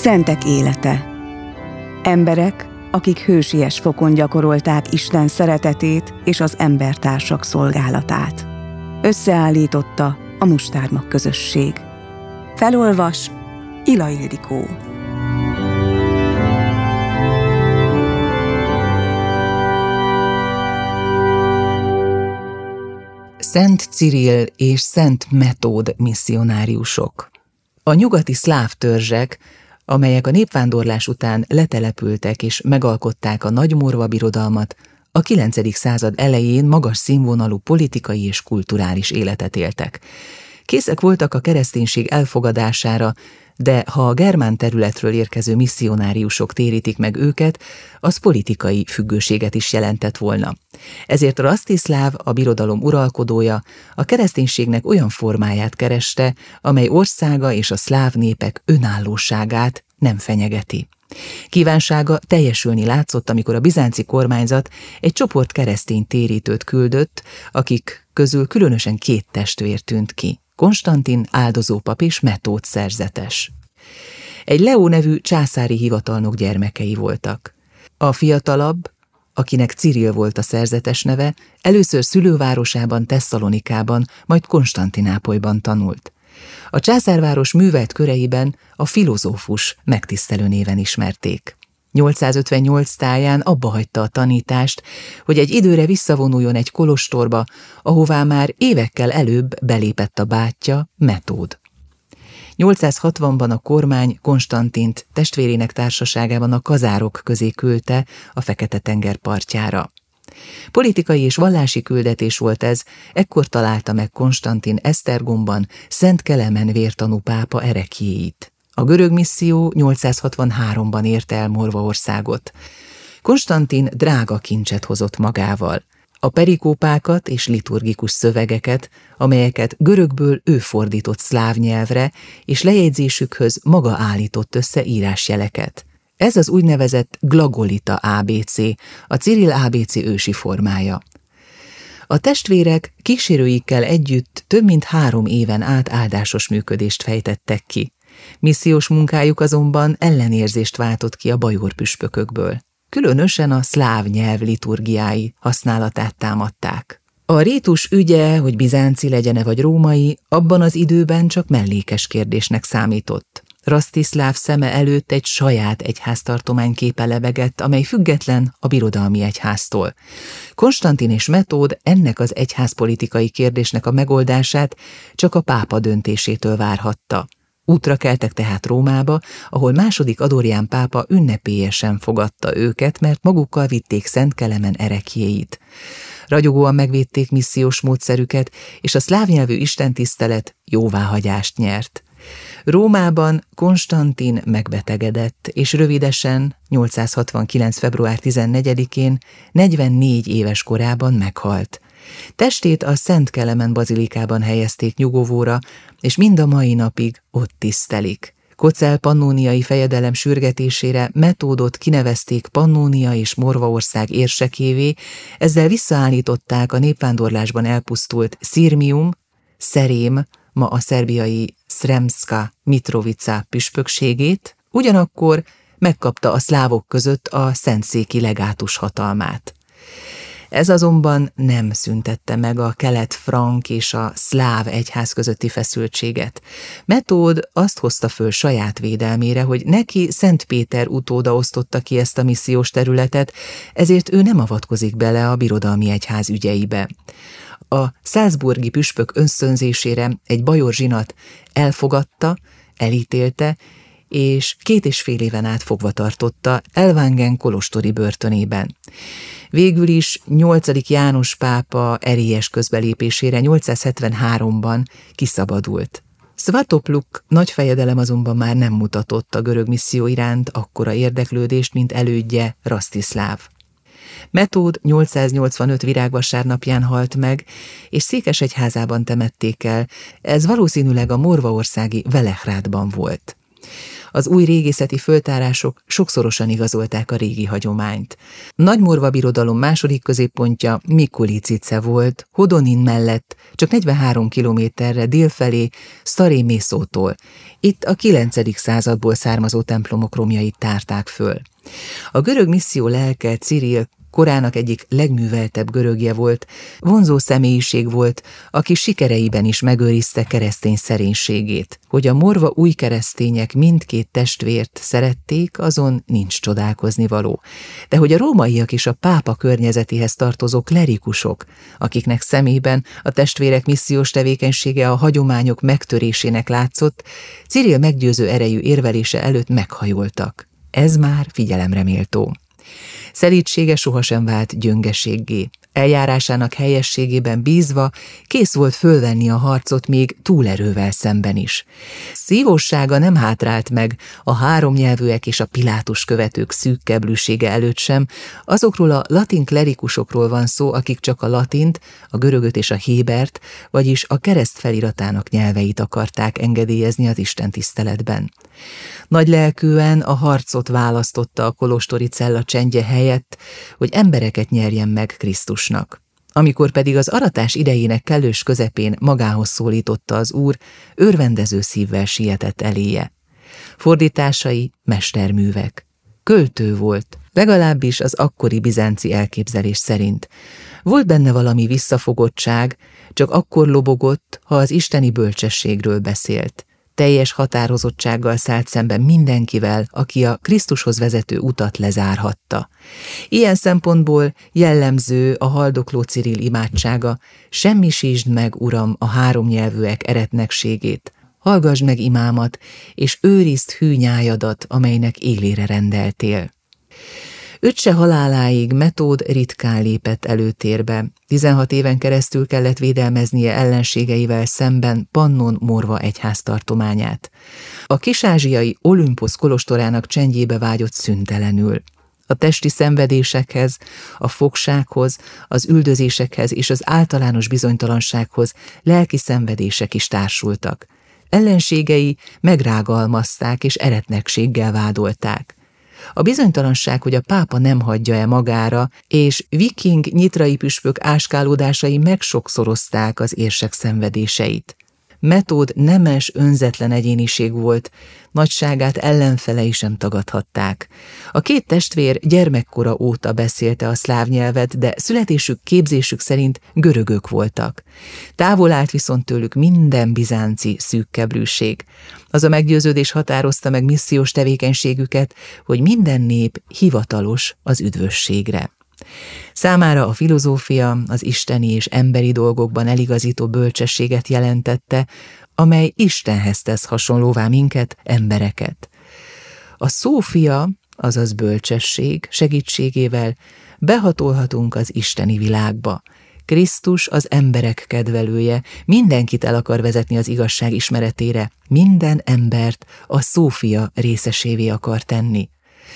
Szentek élete. Emberek, akik hősies fokon gyakorolták Isten szeretetét és az embertársak szolgálatát. Összeállította a Mustármag közösség. Felolvas Ila Ildikó. Szent Cirill és Szent Metód misszionáriusok. A nyugati szláv törzsek, amelyek a népvándorlás után letelepültek és megalkották a Nagymorva Birodalmat, a 9. század elején magas színvonalú politikai és kulturális életet éltek. Készek voltak a kereszténység elfogadására, de ha a germán területről érkező misszionáriusok térítik meg őket, az politikai függőséget is jelentett volna. Ezért Rastislav, a birodalom uralkodója, a kereszténységnek olyan formáját kereste, amely országa és a szláv népek önállóságát nem fenyegeti. Kívánsága teljesülni látszott, amikor a bizánci kormányzat egy csoport keresztény térítőt küldött, akik közül különösen 2 testvér tűnt ki: Konstantin áldozópap és Metód szerzetes. Egy Leó nevű császári hivatalnok gyermekei voltak. A fiatalabb, akinek Cirill volt a szerzetes neve, először szülővárosában, Tesszalonikában, majd Konstantinápolyban tanult. A császárváros művelt köreiben a filozófus megtisztelő néven ismerték. 858 táján abbahagyta a tanítást, hogy egy időre visszavonuljon egy kolostorba, ahová már évekkel előbb belépett a bátyja, Metód. 860-ban a kormány Konstantint testvérének társaságában a kazárok közé küldte a Fekete-tenger partjára. Politikai és vallási küldetés volt ez, ekkor találta meg Konstantin Esztergomban Szent Kelemen vértanú pápa ereklyéit. A görög misszió 863-ban érte el Morvaországot. Konstantin drága kincset hozott magával: a perikópákat és liturgikus szövegeket, amelyeket görögből ő fordított szláv nyelvre, és lejegyzésükhöz maga állított össze írásjeleket. Ez az úgynevezett glagolita ABC, a Cirill ABC ősi formája. A testvérek kísérőikkel együtt több mint 3 éven át áldásos működést fejtettek ki. Missziós munkájuk azonban ellenérzést váltott ki a bajor püspökökből. Különösen a szláv nyelv liturgiái használatát támadták. A rítus ügye, hogy bizánci legyen-e vagy római, abban az időben csak mellékes kérdésnek számított. Rastislav szeme előtt egy saját egyháztartomány képe lebegett, amely független a birodalmi egyháztól. Konstantin és Metód ennek az egyházpolitikai kérdésnek a megoldását csak a pápa döntésétől várhatta. Útra keltek tehát Rómába, ahol II. Adorján pápa ünnepélyesen fogadta őket, mert magukkal vitték Szent Kelemen ereklyéit. Ragyogóan megvédték missziós módszerüket, és a szláv nyelvű istentisztelet jóváhagyást nyert. Rómában Konstantin megbetegedett, és rövidesen, 869. február 14-én, 44 éves korában meghalt. Testét a Szent Kelemen bazilikában helyezték nyugovóra, és mind a mai napig ott tisztelik. Kocel pannóniai fejedelem sürgetésére Metódot kinevezték Pannónia és Morvaország érsekévé, ezzel visszaállították a népvándorlásban elpusztult Sirmium, Szerém, ma a szerbiai Sremska Mitrovica püspökségét, ugyanakkor megkapta a szlávok között a szentszéki legátus hatalmát. Ez azonban nem szüntette meg a kelet-frank és a szláv egyház közötti feszültséget. Metód azt hozta föl saját védelmére, hogy neki Szent Péter utóda osztotta ki ezt a missziós területet, ezért ő nem avatkozik bele a birodalmi egyház ügyeibe. A salzburgi püspök ösztönzésére egy bajor zsinat elfogadta, elítélte, és 2,5 éven át fogva tartotta Ellwangen kolostori börtönében. Végül is 8. János pápa erélyes közbelépésére 873-ban kiszabadult. Svatopluk nagyfejedelem azonban már nem mutatott a görög misszió iránt akkora érdeklődést, mint elődje Rastislav. Metód 885 virágvasárnapján halt meg, és székesegyházában temették el, ez valószínűleg a morvaországi Velehrádban volt. Az új régészeti föltárások sokszorosan igazolták a régi hagyományt. Nagymorva birodalom második középpontja Mikulicice volt, Hodonin mellett, csak 43 kilométerre délfelé Staré Mészótól. Itt a 9. századból származó templomok romjait tárták föl. A görög misszió lelke Ciril korának egyik legműveltebb görögje volt, vonzó személyiség volt, aki sikereiben is megőrizte keresztény szerénységét. Hogy a morva új keresztények mindkét testvért szerették, azon nincs csodálkozni való. De hogy a rómaiak is a pápa környezetéhez tartozó klerikusok, akiknek szemében a testvérek missziós tevékenysége a hagyományok megtörésének látszott, Ciril meggyőző erejű érvelése előtt meghajoltak. Ez már figyelemre méltó. Szelídsége sohasem vált gyöngeséggé. Eljárásának helyességében bízva kész volt fölvenni a harcot még túlerővel szemben is. Szívóssága nem hátrált meg a háromnyelvűek és a Pilátus követők szűkkeblűsége előtt sem, azokról a latin klerikusokról van szó, akik csak a latint, a görögöt és a hébert, vagyis a kereszt feliratának nyelveit akarták engedélyezni az istentiszteletben. Nagylelkűen a harcot választotta a kolostori cella csendje helyett, hogy embereket nyerjen meg Krisztusnak. Amikor pedig az aratás idejének kellős közepén magához szólította az Úr, örvendező szívvel sietett eléje. Fordításai mesterművek. Költő volt, legalábbis az akkori bizánci elképzelés szerint. Volt benne valami visszafogottság, csak akkor lobogott, ha az isteni bölcsességről beszélt. Teljes határozottsággal szállt szemben mindenkivel, aki a Krisztushoz vezető utat lezárhatta. Ilyen szempontból jellemző a haldokló Ciril imádsága: semmisítsd meg, Uram, a háromnyelvűek eretnekségét, hallgasd meg imámat, és őrizd hű nyájadat, amelynek élére rendeltél. Öccse haláláig Metód ritkán lépett előtérbe, 16 éven keresztül kellett védelmeznie ellenségeivel szemben Pannon morva egyháztartományát. A kisázsiai Olümposz kolostorának csendjébe vágyott szüntelenül. A testi szenvedésekhez, a fogsághoz, az üldözésekhez és az általános bizonytalansághoz lelki szenvedések is társultak. Ellenségei megrágalmazták és eretnekséggel vádolták. A bizonytalanság, hogy a pápa nem hagyja-e magára, és viking nyitrai püspök áskálódásai megsokszorozták az érsek szenvedéseit. Metód nemes, önzetlen egyéniség volt, nagyságát ellenfelei sem tagadhatták. A két testvér gyermekkora óta beszélte a szláv nyelvet, de születésük, képzésük szerint görögök voltak. Távol állt viszont tőlük minden bizánci szűkkeblűség. Az a meggyőződés határozta meg missziós tevékenységüket, hogy minden nép hivatalos az üdvösségre. Számára a filozófia az isteni és emberi dolgokban eligazító bölcsességet jelentette, amely Istenhez tesz hasonlóvá minket, embereket. A szófia, azaz bölcsesség segítségével behatolhatunk az isteni világba. Krisztus az emberek kedvelője, mindenkit el akar vezetni az igazság ismeretére, minden embert a szófia részesévé akar tenni.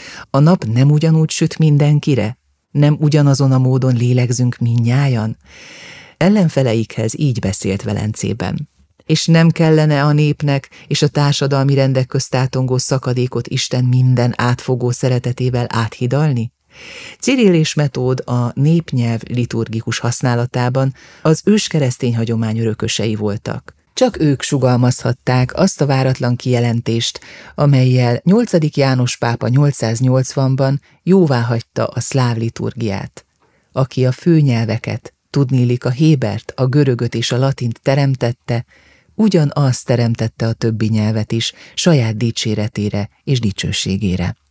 A nap nem ugyanúgy süt mindenkire? Nem ugyanazon a módon lélegzünk mindnyájan? Ellenfeleikhez így beszélt Velencében. És nem kellene a népnek és a társadalmi rendek közt átongó szakadékot Isten minden átfogó szeretetével áthidalni? Ciril és Metód a népnyelv liturgikus használatában az őskeresztény hagyomány örökösei voltak. Csak ők sugalmazhatták azt a váratlan kijelentést, amellyel 8. János pápa 880-ban jóváhagyta a szláv liturgiát. Aki a főnyelveket, tudniillik a hébert, a görögöt és a latint teremtette, ugyanazt teremtette a többi nyelvet is saját dicséretére és dicsőségére.